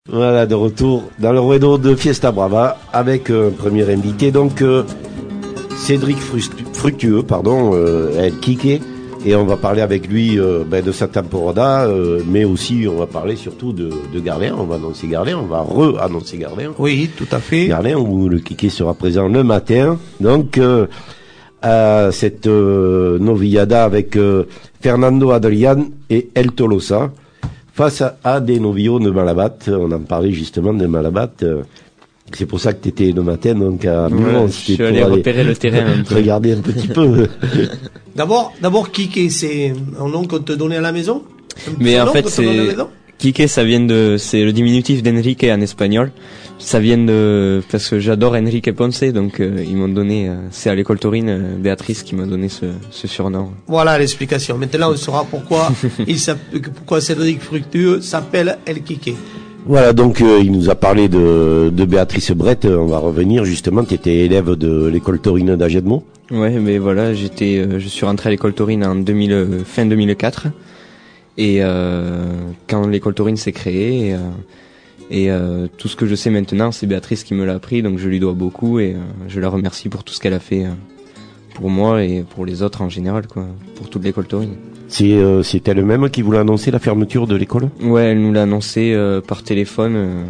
Voilà, de retour dans le ruedo de Fiesta Brava avec un premier invité, donc Cédric Fructueux, El Quique, et on va parler avec lui de sa temporada, mais aussi on va parler surtout de Garlin. On va annoncer Garlin, on va re-annoncer Garlin. Oui, tout à fait. Garlin, où le Quique sera présent le matin. Donc cette novillada avec Fernando Adrián et El Tolosa. Face à des novillos de Malabat, on en parlait justement de Malabat. C'est pour ça que tu étais le matin, donc à Milan. Je suis allé repérer le terrain. Regarder un petit peu. D'abord, Quique, c'est un nom qu'on te donnait à la maison? Mais en fait, Quique, c'est le diminutif d'Enrique en espagnol. Ça vient parce que j'adore Enrique Ponce, donc ils m'ont donné, c'est à l'école taurine, Béatrice qui m'a donné ce surnom. Voilà l'explication. Maintenant, on saura pourquoi pourquoi Cédric Fructueux s'appelle El Quique. Voilà, donc il nous a parlé de Béatrice Brett. On va revenir justement. Tu étais élève de l'école taurine d'Ajedmo. Ouais, mais voilà, je suis rentré à l'école taurine en fin 2004, et quand l'école taurine s'est créée. Et tout ce que je sais maintenant, c'est Béatrice qui me l'a appris, donc je lui dois beaucoup et je la remercie pour tout ce qu'elle a fait pour moi et pour les autres en général, quoi, pour toute l'école taurine. C'est elle-même qui voulait annoncer la fermeture de l'école ? Ouais, elle nous l'a annoncé par téléphone,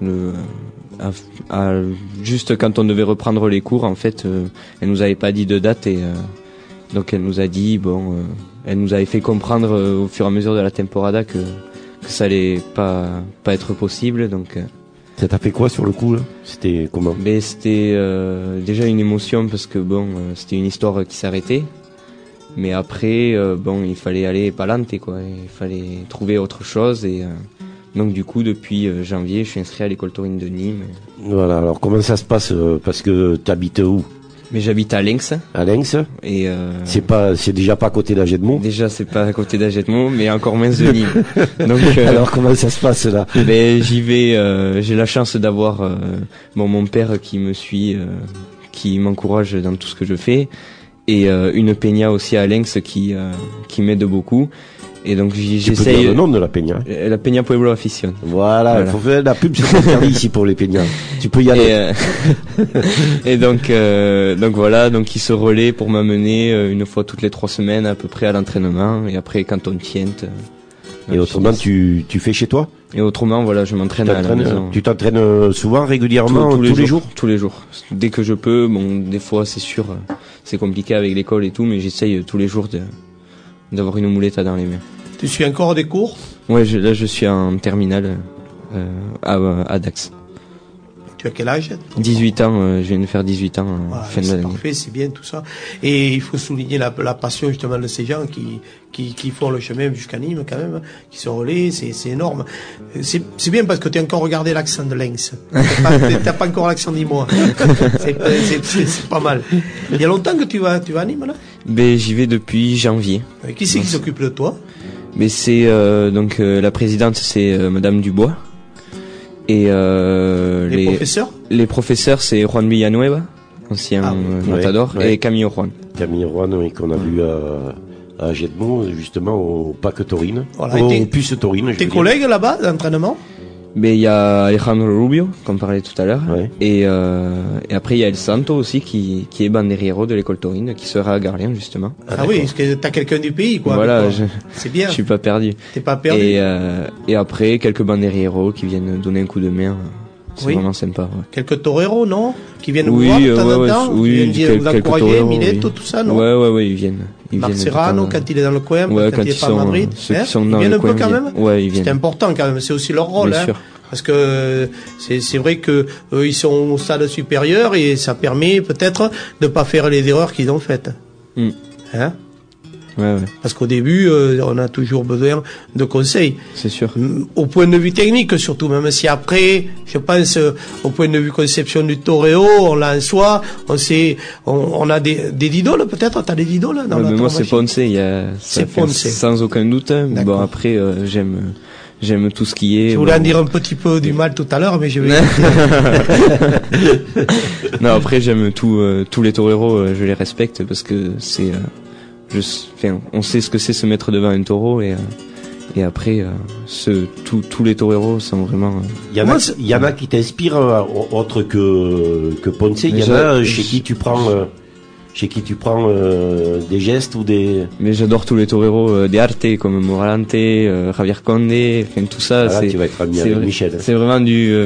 juste quand on devait reprendre les cours. En fait, elle nous avait pas dit de date et donc elle nous a dit elle nous avait fait comprendre au fur et à mesure de la temporada que ça allait pas être possible, donc. Ça t'a fait quoi sur le coup là ? C'était comment ? Ben c'était déjà une émotion parce que c'était une histoire qui s'arrêtait, mais après il fallait aller pa'lante, quoi, il fallait trouver autre chose et donc du coup depuis janvier je suis inscrit à l'école taurine de Nîmes. Voilà, alors comment ça se passe parce que t'habites où ? Mais j'habite à Lens. À Lens. Et c'est déjà pas à côté d'Ajedmo. Déjà c'est pas à côté d'Ajedmo, mais encore moins de Nîmes. Donc alors comment ça se passe là ? Ben j'y vais. J'ai la chance d'avoir mon père qui me suit, qui m'encourage dans tout ce que je fais, et une peña aussi à Lens qui m'aide beaucoup. Et donc j'essaye. Tu peux dire le nom de la peña. La Peña Pueblo Afición. Voilà. Faut faire la pub, c'est interdit ici pour les peñas. Tu peux y aller. Et donc voilà, donc il se relaie pour m'amener une fois toutes les 3 semaines à peu près à l'entraînement, et après quand on tiente. Et autrement tu fais chez toi ? Et autrement voilà, je m'entraîne à la maison. Tu t'entraînes souvent, régulièrement, tous les jours ? Tous les jours. Dès que je peux. Des fois c'est sûr, c'est compliqué avec l'école et tout, mais j'essaye tous les jours d'avoir une mouletta dans les mains. Tu suis encore des cours ? Ouais, là je suis en terminale à Dax. Tu as quel âge ? 18 ans, je viens de faire 18 ans fin de l'année. C'est parfait, c'est bien tout ça. Et il faut souligner la passion justement de ces gens qui font le chemin jusqu'à Nîmes quand même, qui se relaient, c'est énorme. C'est bien parce que tu as encore regardé l'accent de Lens. T'as pas encore l'accent d'Imois. C'est pas mal. Il y a longtemps que tu vas à Nîmes là ? Ben j'y vais depuis janvier. Qui c'est qui s'occupe de toi ? Mais c'est la présidente, c'est Madame Dubois. Et les professeurs, c'est Juan Villanueva, ancien matador, et Camillo Juan. Camillo Juan, oui, qu'on a vu à Ajedmo, justement au Pack Taurine, voilà, au Puce Taurine. Tes collègues là-bas d'entraînement ? Mais il y a Alejandro Rubio, comme parlait tout à l'heure, ouais. Et après il y a El Santo aussi qui est banderillero de l'école taurine, qui sera à Garlin justement. Ah oui, parce que t'as quelqu'un du pays, quoi. Voilà, c'est bien. Je suis pas perdu. T'es pas perdu. Et après quelques banderilleros qui viennent donner un coup de main. C'est vraiment sympa. Ouais. Quelques toreros, non ? Qui viennent vous voir de temps en temps ? Oui, qui viennent vous encourager, Mileto, tout ça, non ? Ouais, ils viennent. Marc Serrano, quand il est dans le coin, quand il est pas à Madrid. Ceux qui sont dans ils viennent le un coin, peu quand même ? Ouais, ils viennent. C'est important quand même, c'est aussi leur rôle. Bien sûr. Parce que c'est vrai que ils sont au stade supérieur et ça permet peut-être de pas faire les erreurs qu'ils ont faites. Hein ? Ouais. Parce qu'au début, on a toujours besoin de conseils. C'est sûr. Au point de vue technique, surtout, même si après, je pense, au point de vue conception du toreo, on l'a en soi, on a des idoles, peut-être, t'as des idoles dans la moi, c'est Ponce, c'est Ponce. Sans aucun doute. Bon, après, j'aime tout ce qui est. Je voulais en dire un petit peu du mal tout à l'heure, mais je vais. Non, après, j'aime tous les toreros, je les respecte parce que on sait ce que c'est se mettre devant un taureau et Et après, tous les toreros sont vraiment. Il y en a qui t'inspirent autre que Ponce. Il y en a chez qui tu prends des gestes ou des. Mais j'adore tous les toreros d'Arte comme Moralante, Javier Conde, enfin tout ça. Là, tu vas être ami avec Michel. C'est vraiment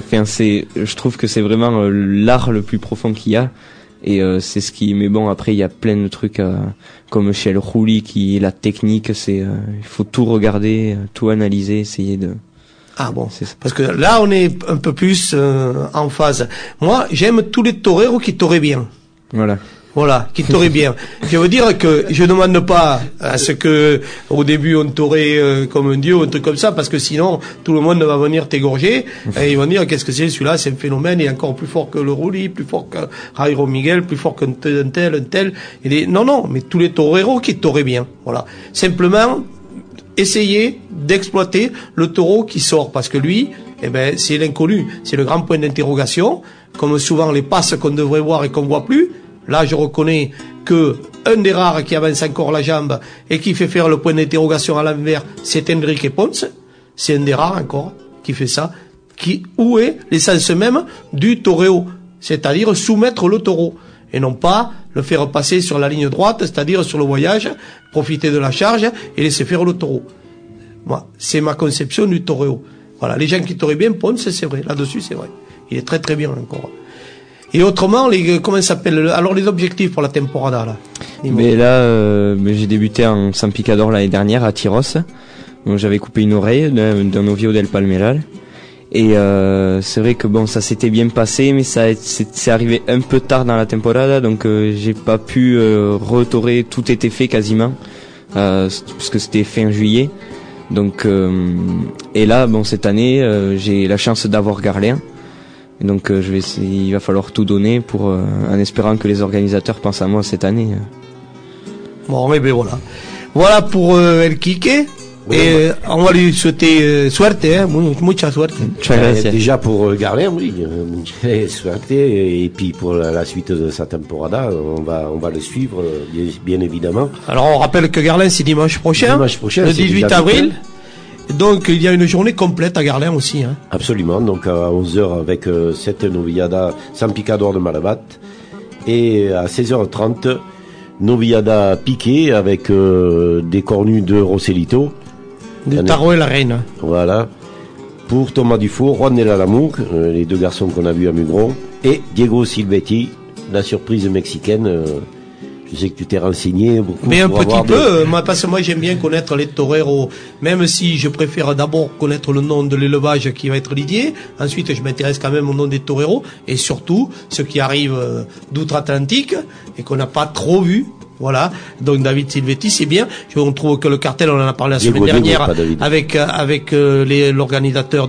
je trouve que c'est vraiment l'art le plus profond qu'il y a. Et c'est ce qui. Mais bon, après il y a plein de trucs comme chez El Rouli qui la technique, il faut tout regarder, tout analyser, essayer de. Ah bon, parce que là on est un peu plus en phase. Moi, j'aime tous les toreros qui toraient bien. Voilà, qui torait bien. Je veux dire que je demande pas à ce que au début on torait comme un dieu ou un truc comme ça, parce que sinon tout le monde va venir t'égorger et ils vont dire qu'est-ce que c'est celui-là, c'est un phénomène, il est encore plus fort que le Rouli, plus fort que Jairo Miguel, plus fort qu'un tel. Non, mais tous les toreros qui toraient bien. Voilà. Simplement essayer d'exploiter le taureau qui sort, parce que lui, c'est l'inconnu, c'est le grand point d'interrogation, comme souvent les passes qu'on devrait voir et qu'on voit plus. Là, je reconnais que un des rares qui avance encore la jambe et qui fait faire le point d'interrogation à l'envers, c'est Enrique Ponce. C'est un des rares encore qui fait ça. Où est l'essence même du toreo? C'est-à-dire soumettre le taureau. Et non pas le faire passer sur la ligne droite, c'est-à-dire sur le voyage, profiter de la charge et laisser faire le taureau. Moi, c'est ma conception du toreo. Voilà. Les gens qui toraient bien Ponce, c'est vrai. Là-dessus, c'est vrai. Il est très très bien encore. Et autrement, comment ça s'appelle? Alors les objectifs pour la temporada là. Mais là, j'ai débuté en San Picador l'année dernière à Tyros. Donc j'avais coupé une oreille d'un novio del Palmeral. Et c'est vrai que bon, ça s'était bien passé, mais c'est arrivé un peu tard dans la temporada, donc j'ai pas pu retorer. Tout était fait quasiment, parce que c'était fin juillet. Donc et là, bon, cette année, j'ai la chance d'avoir Garlin. Et donc il va falloir tout donner en espérant que les organisateurs pensent à moi cette année. Bon, mais voilà. Voilà pour El Quique. Oui, et on va lui souhaiter suerte, mucha suerte. Déjà pour Garlin, oui, suerte. Et puis pour la suite de sa temporada, on va le suivre, bien évidemment. Alors on rappelle que Garlin c'est dimanche prochain, le 18 avril. Donc il y a une journée complète à Garlin aussi. Absolument, donc à 11h avec cette novillada San Picador de Malabat. Et à 16h30, novillada piquée avec des cornus de Roselito. De Taro et la Reine. Voilà. Pour Thomas Dufour, Juan de la Lamour, les deux garçons qu'on a vus à Mugron. Et Diego Silvetti, la surprise mexicaine. Je sais que tu t'es renseigné beaucoup. Mais un petit peu, parce que moi j'aime bien connaître les toreros, même si je préfère d'abord connaître le nom de l'élevage qui va être lidié. Ensuite, je m'intéresse quand même au nom des toreros et surtout ceux qui arrivent d'outre-Atlantique et qu'on n'a pas trop vu. Voilà. Donc David Silvetti, c'est bien. On trouve que le cartel, on en a parlé la semaine dernière avec l'organisateur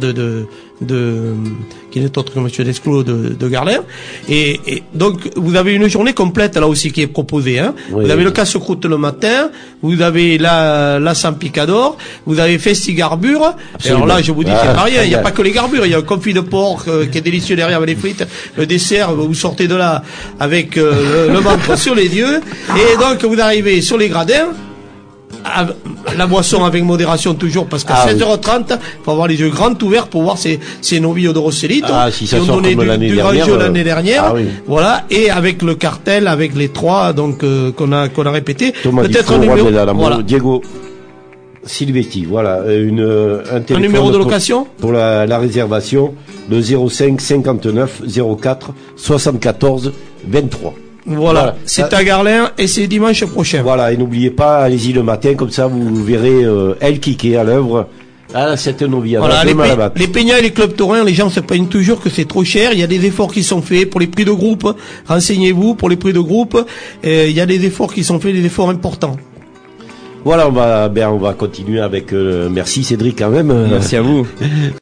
qui n'est autre que Monsieur Desclos de Garlin. Et donc vous avez une journée complète là aussi qui est proposée. Oui, vous avez le casse-croûte le matin, vous avez la San Picador, vous avez Festigarbure. Et alors là, je vous dis, c'est pas rien. Il n'y a pas que les garbures. Il y a un confit de porc qui est délicieux derrière avec les frites. Le dessert, vous sortez de là avec le ventre sur les yeux. Et donc vous arrivez sur les gradins. La boisson avec modération toujours, parce qu'à 16h30 il faut avoir les yeux grands ouverts pour voir ces novillos de Roselito qui ont donné du grand jeu l'année dernière. Voilà, et avec le cartel, avec les trois donc qu'on a répété. Peut-être un numéro, voilà. Diego Silvetti, voilà, un numéro de location pour la réservation, le 05 59 04 74 23. Voilà. C'est à Garlin et c'est dimanche prochain. Voilà, et n'oubliez pas, allez-y le matin, comme ça vous verrez El Quique à l'œuvre. Ah, cette novillada. Voilà, les peignats et les clubs taurins, les gens se plaignent toujours que c'est trop cher. Il y a des efforts qui sont faits pour les prix de groupe. Renseignez-vous pour les prix de groupe. Il y a des efforts qui sont faits, des efforts importants. Voilà, on va continuer avec. Merci Cédric quand même. Merci à vous.